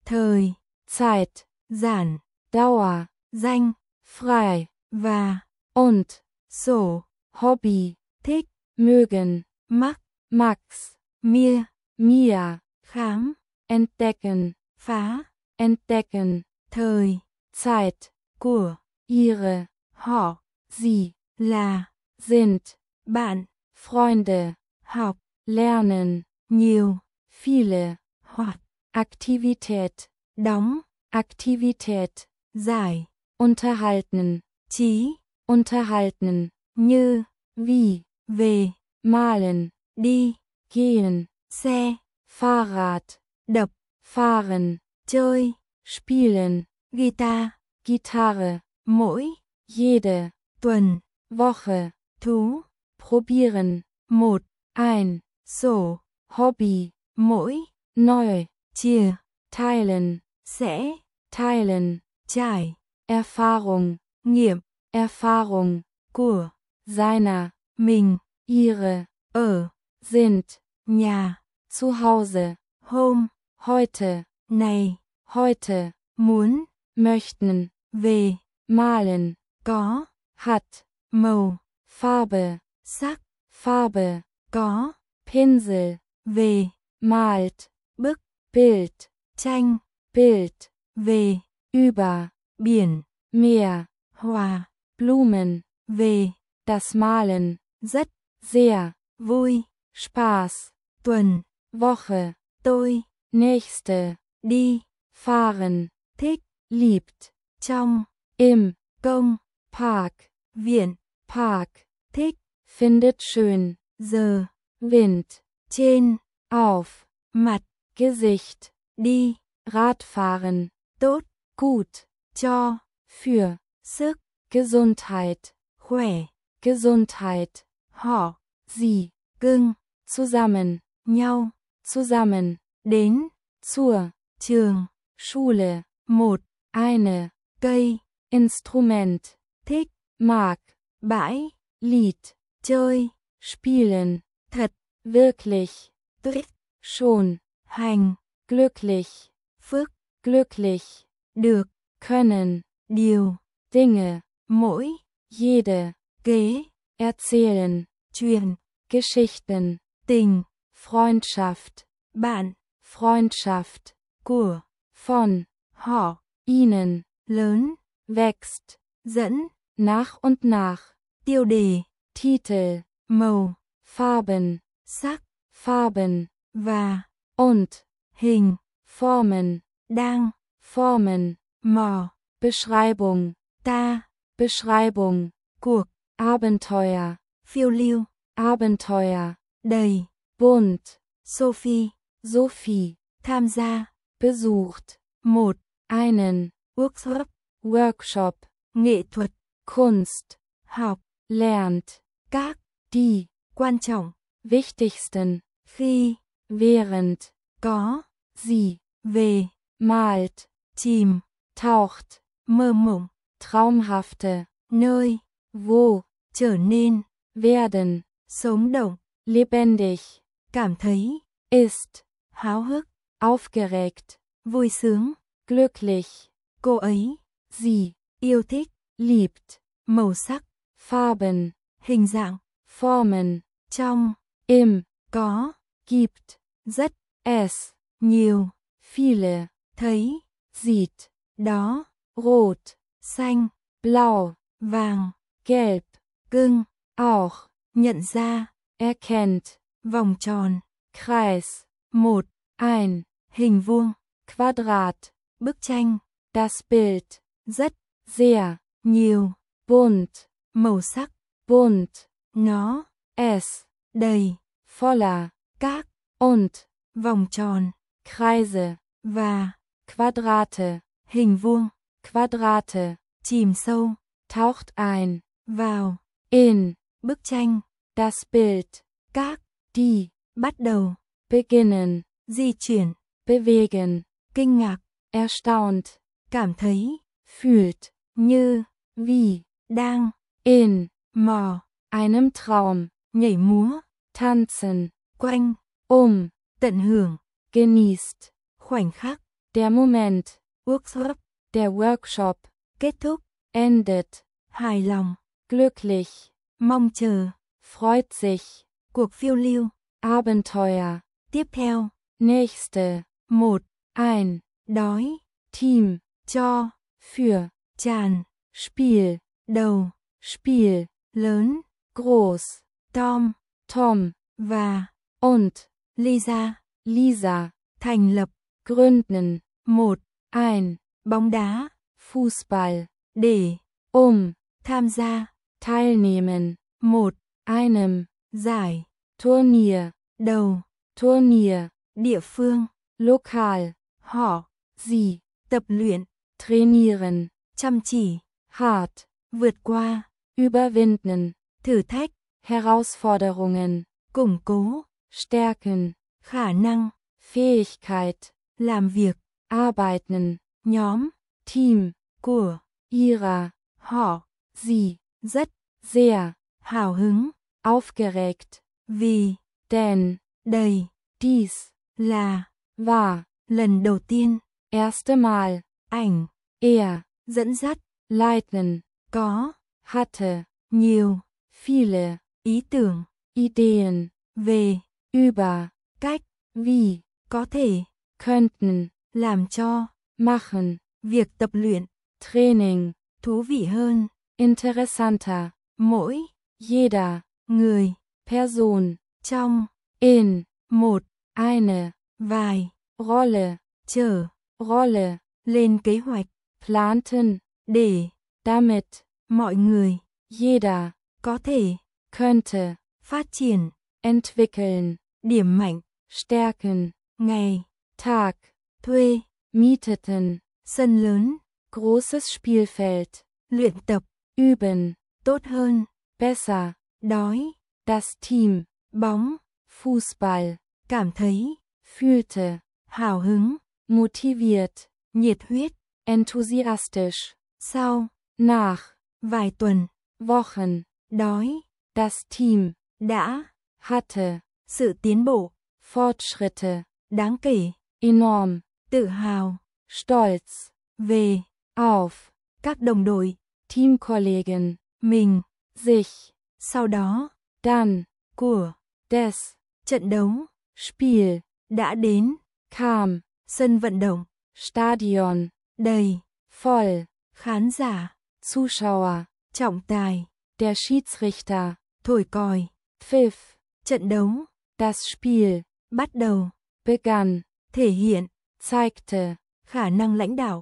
thời, Zeit, giản, Dauer, danh, frei, và, und, sổ, Hobby, thích, mögen, mắc, Max, mir, Mia, khám, entdecken, phá, entdecken, thời, Zeit, của, ihre, họ, sie, là, sind, bạn, Freunde, học, lernen, nhiều, viele, hoặc, Aktivität, đóng, Aktivität, giải, unterhalten, trí, unterhalten, như, wie, về, malen, đi, gehen, xe, Fahrrad, đập, fahren, chơi, spielen, guitar, Gitarre, mỗi, jede, tuần, Woche, thú, probieren, một, ein, sổ, Hobby, mỗi, neu, chia, teilen, sẽ, teilen, trải, Erfahrung, nghiệm, Erfahrung, của, seiner, mình, ihre, ở, sind, nhà, zu Hause, hôm, heute, này, heute, muốn, möchten, về, malen, có, hat, màu, Farbe, sắc, Farbe, có, Pinsel, về, malt, bức, Bild, tranh, Bild, về, über, biển, Meer, hòa, Blumen, về, das Malen, rất, sehr, vui, Spaß, tuần, Woche, tôi, nächste, đi, fahren, thích, liebt, trong, im, công, Park, viện, Park, thích, findet schön, giờ, Wind, trên, auf, mặt, Gesicht, đi, Radfahren, tốt, gut, cho, für, sức, Gesundheit, khỏe, Gesundheit, họ, sie, cưng, zusammen, nhau, zusammen, đến, zur, trường, Schule, một, eine, cây, Instrument, thích, mag, bãi, Lied, chơi, spielen, thật, wirklich, tuyết, schon, hành, glücklich, phước, glücklich, được, können, điều, Dinge, mỗi, jede, kế, erzählen, truyền, Geschichten, tình, Freundschaft, bạn, Freundschaft, của, von, họ, ihnen, lớn, wächst, dẫn, nach und nach, tiêu đề, Titel, màu, Farben, sắc, Farben, và, und, hình, Formen, đang, Formen, mò, Beschreibung, ta, Beschreibung, cuộc, Abenteuer, phiêu lưu, Abenteuer, đầy, bunt, Sophie, Sophie, tham gia, besucht, một, einen, workshop, Workshop, nghệ thuật, Kunst, học, lernt, các, die, quan trọng, wichtigsten, khi, während, có, sie, về, malt, chìm, taucht, mơ mộng, traumhafte, nơi, wo, trở nên, werden, sống động, lebendig, cảm thấy, ist, háo hức, aufgeregt, vui sướng, glücklich, cô ấy, sie, yêu thích, liebt, màu sắc, Farben, hình dạng, Formen, trong, im, có, gibt, rất, es, nhiều, viele, thấy, sieht, đó, rot, xanh, blau, vàng, gelb, cưng, auch, nhận ra, erkennt, vòng tròn, Kreis, một, ein, hình vuông, Quadrat, bức tranh, das Bild, rất, sehr, nhiều, bunt, màu sắc, bunt, nó, es, đầy, voller, các, und, vòng tròn, Kreise, và, Quadrate, hình vuông, Quadrate, chìm sâu, taucht ein, vào, in, bức tranh, das Bild, các, die, bắt đầu, beginnen, di chuyển, bewegen, kinh ngạc, erstaunt, cảm thấy, fühlt, như, wie, đang, in, mò, einem Traum, nhảy múa, tanzen, quanh, um, tận hưởng, genießt, khoảnh khắc, Der Moment. workshop, Der Workshop. kết thúc, Endet. hài lòng, Glücklich. mong chờ, Freut sich. cuộc phiêu lưu, Abenteuer. tiếp theo, Nächste. một, Ein. đói, Team. cho, Für. tràn, Spiel. đầu, Spiel. lớn, Groß. Tom, Tom. và, Und. Lisa, Lisa. thành lập, Gründen. một, Ein. bóng đá, Fußball. để, tham gia, Teilnehmen. một, Einem. giải, Turnier. đầu, Turnier. địa phương, Lokal. họ, Sie. tập luyện, Trainieren. chăm chỉ, Hart. vượt qua, Überwinden. thử thách, Herausforderungen. củng cố, Stärken. khả năng, Fähigkeit. làm việc, Arbeiten. nhóm, Team. của, Ihrer. họ, Sie. rất, Sehr. hào hứng, Aufgeregt. vì, Denn. đầy, Dies. là, War. lần đầu tiên, Erste Mal. ảnh, Er. dẫn dắt, Leiten. có, Hatte. nhiều, Viele. ý tưởng, Ideen. về, Über. cách, Wie. có thể, Könnten. làm cho, Machen. việc tập luyện, Training. thú vị hơn, Interessanter. mỗi, Jeder. người, Person. trong, In. một, Eine. vài, Rolle. chở, Rolle. lên kế hoạch, Planten. để, Damit. mọi người, Jeder. có thể, Könnte. phát triển, Entwickeln. điểm mạnh, Stärken. ngày, Tag. thuê, Mieteten. sân lớn, Großes Spielfeld. luyện tập, Üben. tốt hơn, Besser. đói, Das Team. bóng, Fußball. cảm thấy, Fühlte. hào hứng, Motiviert. nhiệt huyết, Enthusiastisch. sau, Nach. vài tuần, Wochen. đói, Das Team. đã, Hatte. sự tiến bộ, Fortschritte. đáng kể, Enorm. tự hào, Stolz. về, Auf. các đồng đội, Teamkollegen. mình, Sich. sau đó, Dann. của, Des. trận đấu, Spiel. đã đến, Kam. sân vận động, Stadion. đầy, Voll. khán giả, Zuschauer. trọng tài, Der Schiedsrichter. thổi còi, Pfiff. trận đấu, Das Spiel. bắt đầu, Begann. thể hiện, Zeigte. khả năng lãnh đạo,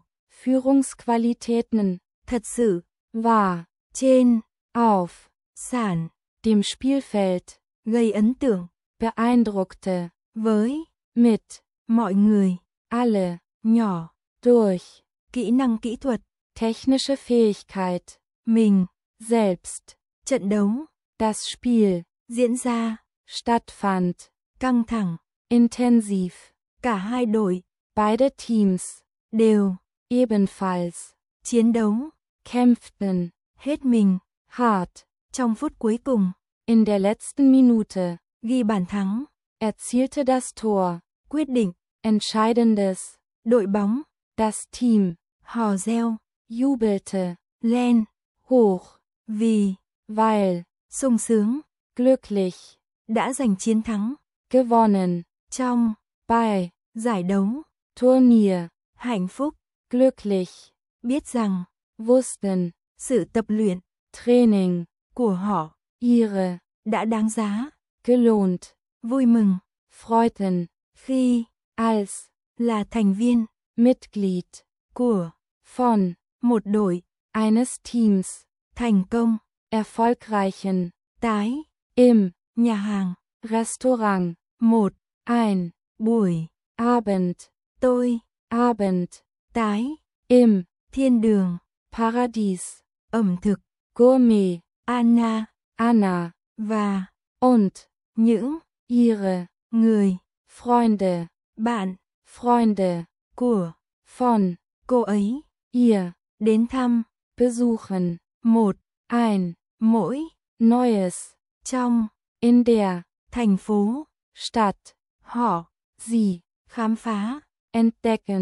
Führungsqualitäten. thật sự, War. trên, Auf. sàn, Dem Spielfeld. gây ấn tượng, Beeindruckte. với, Mit. mọi người, Alle. nhỏ, Durch. kỹ năng kỹ thuật, Technische Fähigkeit. mình, Selbst. trận đấu, Das Spiel. diễn ra, Stattfand. căng thẳng, Intensiv. cả hai đội, Beide Teams. đều, Ebenfalls. chiến đấu, Kämpften. hết mình, Hart. trong phút cuối cùng, In der letzten Minute. ghi bàn thắng, Erzielte das Tor. quyết định, Entscheidendes. đội bóng, Das Team. hò reo, Jubelte. lên, Hoch. vì, Weil. sung sướng, Glücklich. đã giành chiến thắng, Gewonnen. trong, Bei. giải đấu, Turnier. hạnh phúc, Glücklich. biết rằng, Wussten. sự tập luyện, Training. của họ, Ihre. đã đáng giá, Gelohnt. vui mừng, Freuten. khi, Als. là thành viên, Mitglied. của, Von. một đội, Eines Teams. thành công, Erfolgreichen. tái, Im. nhà hàng, Restaurant. một, Ein. buổi, Abend. tôi, Abend. tái, Im. thiên đường, Paradies. ẩm thực, Gourmet. Anna, Anna. và, Und. những, Ihre. người, Freunde. bạn, Freunde. của, Von. cô ấy, Ihr. đến thăm, Besuchen. một, Ein. mỗi, Neues. trong, In der. thành phố, Stadt. họ, Sie. khám phá, Entdecken.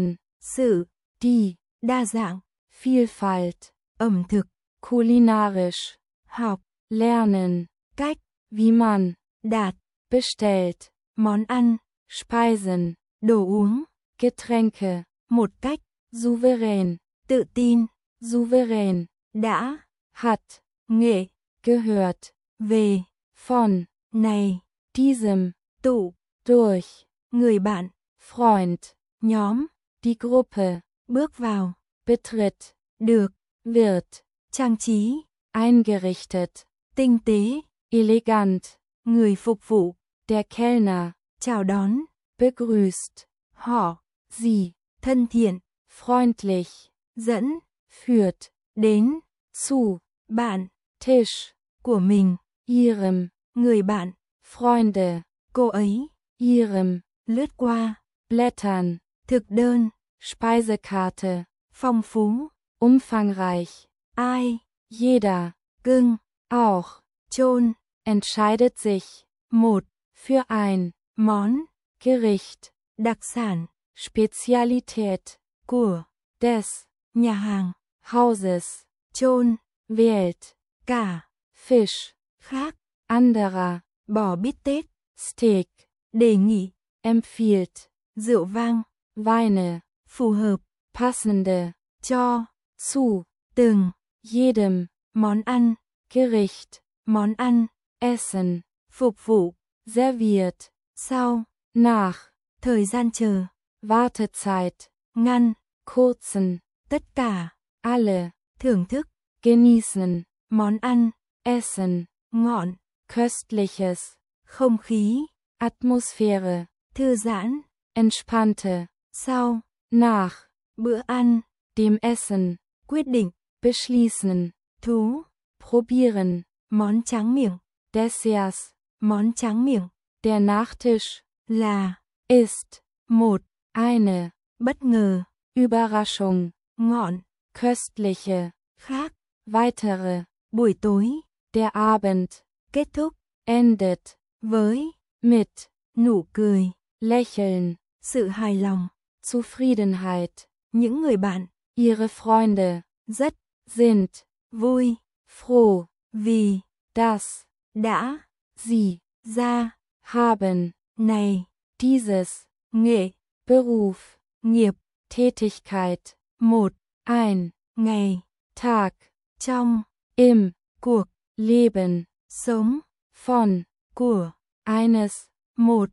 sự, die, đa dạng, Vielfalt, ẩm thực, kulinarisch, học, lernen, cách, wie man, đạt, bestellt, món ăn, Speisen, đồ uống, Getränke, một cách, souverän, tự tin, souverän, đã, hat, nghệ, gehört, về, von, này, diesem, tụ, durch, người bạn, Freund, nhóm, die Gruppe, bước vào, betritt, được, wird, trang trí, eingerichtet, tinh tế, elegant, người phục vụ, der Kellner, chào đón, begrüßt, họ, sie, thân thiện, freundlich, dẫn, führt, đến, zu, bạn, Tisch, của mình, ihrem, người bạn, Freunde, cô ấy, ihrem, lướt qua, blättern, thực đơn, Speisekarte, phong phú, umfangreich, ai, jeder, cưng, auch, chôn, entscheidet sich, một, für ein, món, Gericht, đặc sản, Spezialität, của, des, nhà hàng, Hauses, chôn, wählt, cả, Fisch, khác, anderer, bò bít tết, Steak, đề nghị, empfiehlt, rượu vang, Weine, phù hợp, passende, cho, zu, từng, jedem, món ăn, Gericht, món ăn, Essen, phục vụ, serviert, sau, nach, thời gian chờ, Wartezeit, ngăn, kurzen, tất cả, alle, thưởng thức, genießen, món ăn, essen, ngọn, köstliches, không khí, Atmosphäre, thư giãn, entspannte, sau, nach, bữa ăn, dem Essen, quyết định, beschließen, thú, probieren, món tráng miệng, Desserts, món tráng miệng, der Nachtisch, là, ist, một, eine, bất ngờ, Überraschung, ngọn, köstliche, khác, weitere, buổi tối, der Abend, kết thúc, endet, với, mit, nụ cười, lächeln, sự hài lòng, Zufriedenheit, những người bạn, ihre Freunde, rất, sind, vui, froh, vì, dass, đã, sie, ra, haben, này, dieses, nghệ, Beruf, nghiệp, Tätigkeit, một, ein, ngày, Tag, trong, im, cuộc, Leben, sống, von, của, eines, một,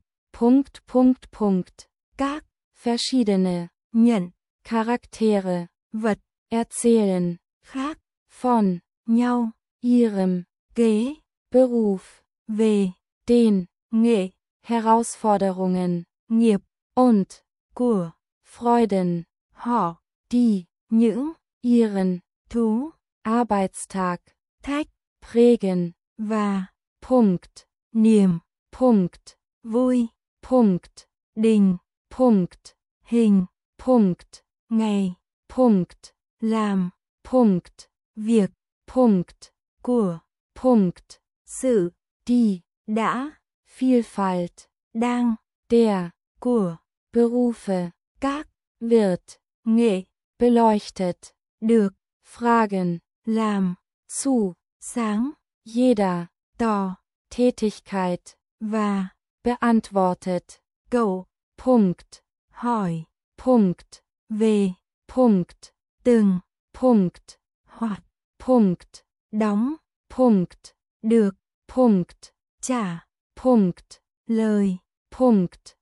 Punkt, các, verschiedene, nhận, Charaktere, vật, erzählen, khác, von, nhau, ihrem, kế, Beruf, về, den, nghệ, Herausforderungen, nghiệp, und, của, Freuden, họ, die, những, ihren, thú, Arbeitstag, thách, prägen, và, Punkt, niềm, Punkt, vui, Punkt, đình, Punkt, hình, Punkt, ngày, Punkt, làm, Punkt, việc, Punkt, của, Punkt, sự, die, đã, Vielfalt, đang, der, của, Berufe, các, wird, nghệ, beleuchtet, được, fragen, làm, zu, sáng, jeder, tò, Tätigkeit, và, beantwortet, cậu, Punkt, hỏi, Punkt, về, Punkt, từng, Punkt, hoặc, Punkt, đóng, Punkt, được, Punkt, trả, Punkt, lời, Punkt,